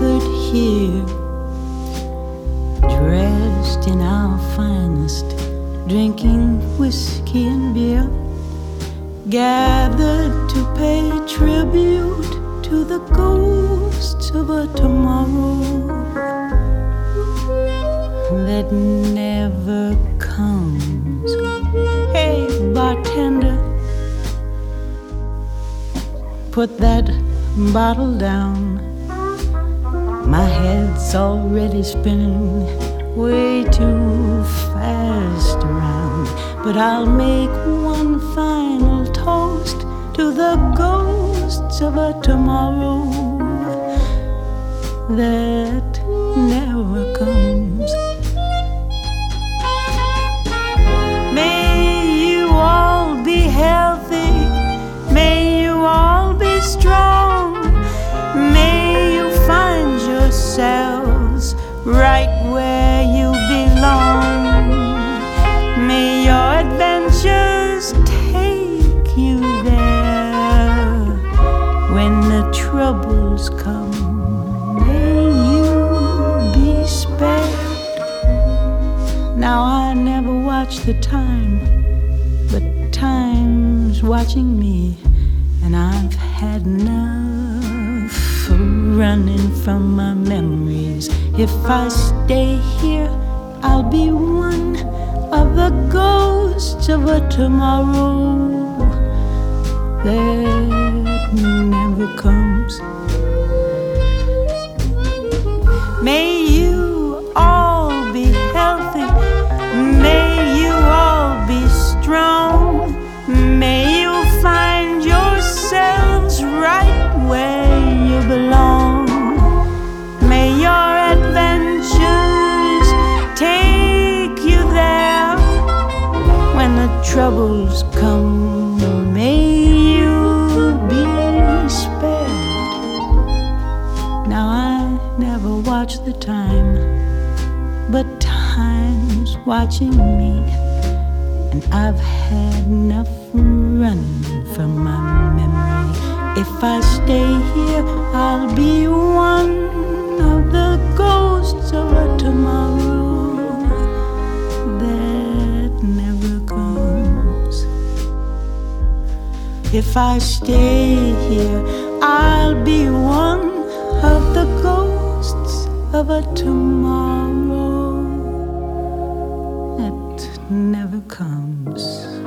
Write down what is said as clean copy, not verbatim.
gathered here, dressed in our finest, drinking whiskey and beer, gathered to pay tribute to the ghosts of a tomorrow that never comes. Hey, bartender, put that bottle down. My head's already spinning way too fast around, but I'll make one final toast to the ghosts of a tomorrow that never comes. May you all be healthy, may you all be strong, may you find yourselves right where you belong. May your adventures take you there when the troubles come. May you be spared. Now I never watch the time, but time's watching me, and I've had enough of running from my memories. If I stay here, I'll be one of the ghosts of a tomorrow that never comes. May you all be healthy, may you all be strong, may you find yourselves right where you belong. May your adventures take you there when the troubles come. May you be spared. Now I never watch the time, but time's watching me, and I've had enough running from my memory. If I stay here, I'll be one of the ghosts of a tomorrow that never comes. If I stay here, I'll be one of the ghosts of a tomorrow that never comes.